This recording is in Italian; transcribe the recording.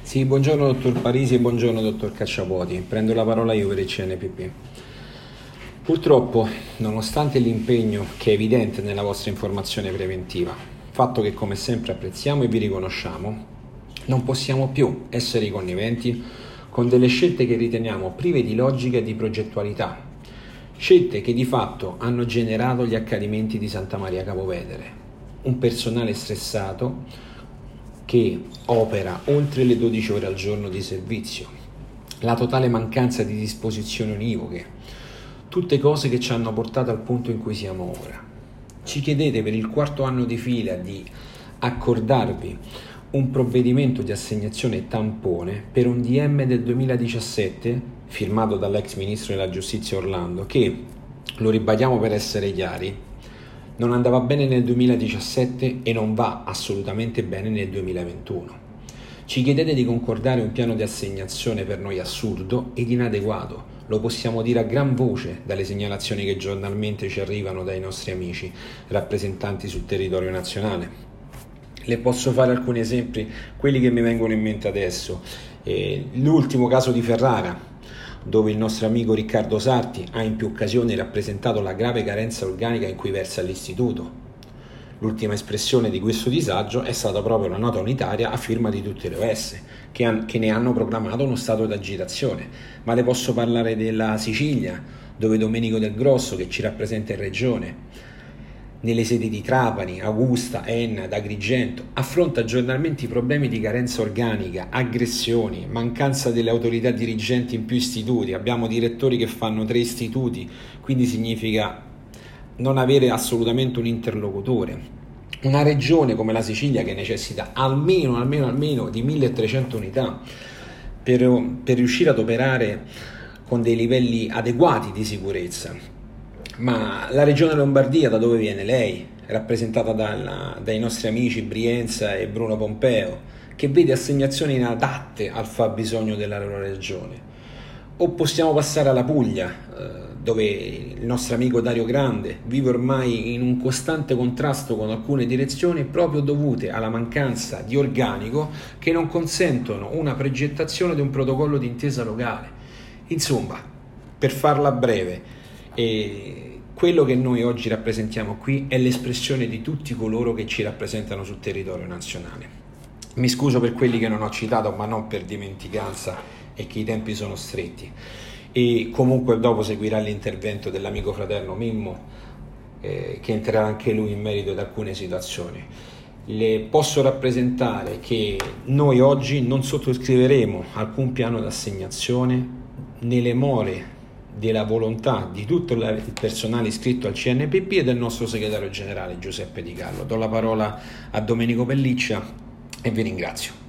Sì, buongiorno dottor Parisi e buongiorno dottor Cacciapuoti. Prendo la parola io per il CNPP. Purtroppo, nonostante l'impegno che è evidente nella vostra informazione preventiva, fatto che come sempre apprezziamo e vi riconosciamo, non possiamo più essere conniventi con delle scelte che riteniamo prive di logica e di progettualità, scelte che di fatto hanno generato gli accadimenti di Santa Maria Capovetere, un personale stressato che opera oltre le 12 ore al giorno di servizio, la totale mancanza di disposizioni univoche, tutte cose che ci hanno portato al punto in cui siamo ora. Ci chiedete per il quarto anno di fila di accordarvi un provvedimento di assegnazione tampone per un DM del 2017 firmato dall'ex ministro della giustizia Orlando che, lo ribadiamo per essere chiari, non andava bene nel 2017 e non va assolutamente bene nel 2021. Ci chiedete di concordare un piano di assegnazione per noi assurdo ed inadeguato. Lo possiamo dire a gran voce dalle segnalazioni che giornalmente ci arrivano dai nostri amici rappresentanti sul territorio nazionale. Le posso fare alcuni esempi, quelli che mi vengono in mente adesso. L'ultimo caso di Ferrara, dove il nostro amico Riccardo Sarti ha in più occasioni rappresentato la grave carenza organica in cui versa l'istituto. L'ultima espressione di questo disagio è stata proprio una nota unitaria a firma di tutte le OS, che ne hanno proclamato uno stato d'agitazione. Ma le posso parlare della Sicilia, dove Domenico Del Grosso, che ci rappresenta in regione, nelle sedi di Trapani, Augusta, Enna, Agrigento, affronta giornalmente i problemi di carenza organica, aggressioni, mancanza delle autorità dirigenti in più istituti. Abbiamo direttori che fanno 3 istituti, quindi significa non avere assolutamente un interlocutore. Una regione come la Sicilia che necessita almeno di 1300 unità per riuscire ad operare con dei livelli adeguati di sicurezza. Ma la regione Lombardia, da dove viene lei, rappresentata dai nostri amici Brienza e Bruno Pompeo, che vede assegnazioni inadatte al fabbisogno della loro regione. O possiamo passare alla Puglia, dove il nostro amico Dario Grande vive ormai in un costante contrasto con alcune direzioni proprio dovute alla mancanza di organico che non consentono una progettazione di un protocollo di intesa locale. Insomma, per farla breve, quello che noi oggi rappresentiamo qui è l'espressione di tutti coloro che ci rappresentano sul territorio nazionale. Mi scuso per quelli che non ho citato, ma non per dimenticanza e che i tempi sono stretti. E comunque dopo seguirà l'intervento dell'amico fraterno Mimmo, che entrerà anche lui in merito ad alcune situazioni. Le posso rappresentare che noi oggi non sottoscriveremo alcun piano d'assegnazione nelle more della volontà di tutto il personale iscritto al CNPP e del nostro segretario generale Giuseppe Di Carlo. Do la parola a Domenico Pelliccia e vi ringrazio.